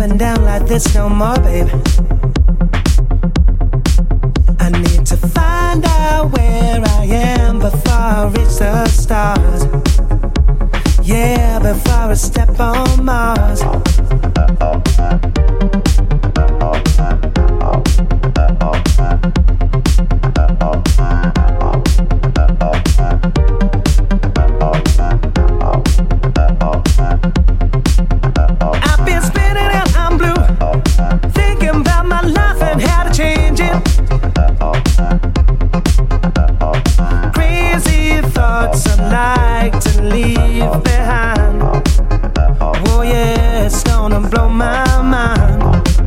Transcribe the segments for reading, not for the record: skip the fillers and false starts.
feeling down like this no more, baby. I need to find out where I am before I reach the stars. Yeah, before I step on Mars. I've been spinning and I'm blue, thinking about my life and how to change it. Crazy thoughts I like to leave behind. Oh yeah, it's gonna blow my mind.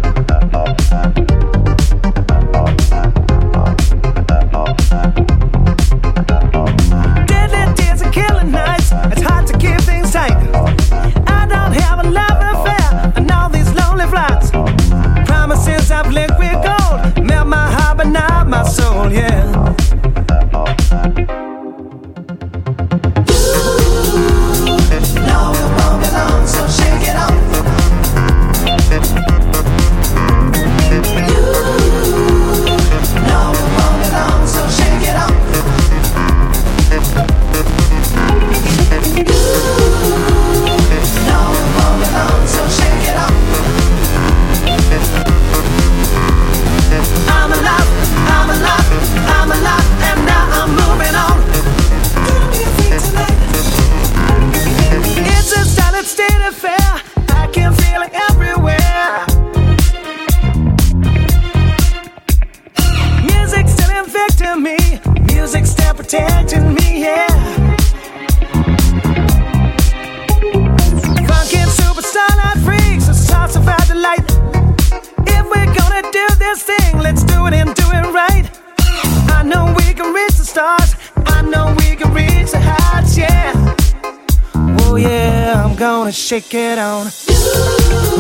Deadly days and killing nights, it's hard to keep things tight. I don't have a love affair and all these lonely flights. Promises of liquid gold melt my heart but not my soul, yeah. No, it won't be long, so shake it off. No, it won't be long, so shake it off. No, it won't be long, so shake it off. I'm alive, I'm alive, I'm alive, and now I'm moving on. Gonna be free tonight. It's a solid state affair, I can feel it everywhere. Music's still infecting me, music's still protecting me, yeah. Funkin' superstar like freaks, it's a source of our delight. If we're gonna do this thing, let's do it and do it right. I know we can reach the stars, I know we can reach the heights, yeah. Oh yeah, I'm gonna shake it on.